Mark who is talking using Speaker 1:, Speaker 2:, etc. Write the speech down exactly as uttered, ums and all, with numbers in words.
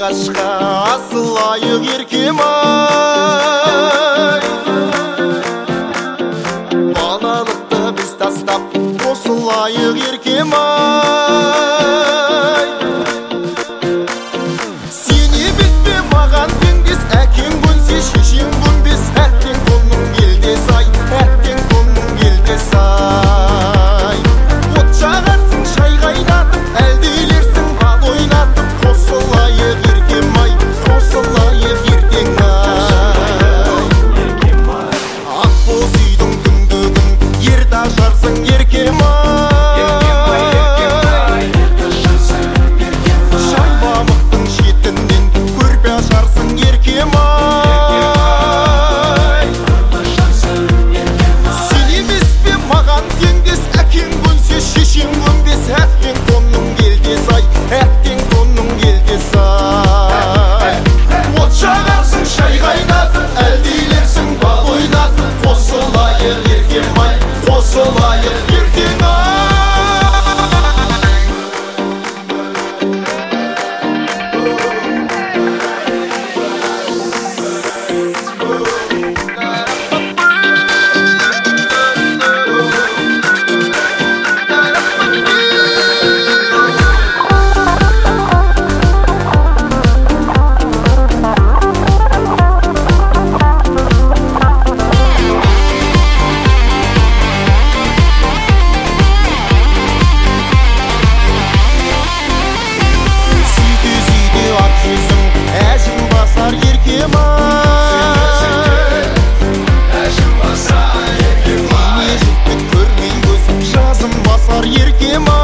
Speaker 1: Ашқа асылайық еркем-ай, балалықты біз тастап қосылайық еркем-ай. Сен емес пе маған теңдес, әкең көнсе шешең көнбес, әттең қолың келдес ай, әттең қолың келдес ай. От жағарсың шай қайнатып, әлдейлерсің бал ойнатып, қосылайық еркем-ай, қосылайық ертең-ай. Ақ боз үйдің түңдігін ерді ашарсың еркем-ай, шаймамықтың шетінен көрпе ашарсың еркем-ай. Сен емес пе маған теңдес, әкең көнсе шешең көнбес, әттең тонның келдес ай, әттең тонның келдес ай. От жағарсың шай қайнатып, әлдейлерсің бал ойнатып, қосылайық еркем-ай, қосылайық ертең-ай. Әжім басар еркем-ай, әжім басар еркем-ай, не жітті көрмей көзім жазым басар еркем-ай.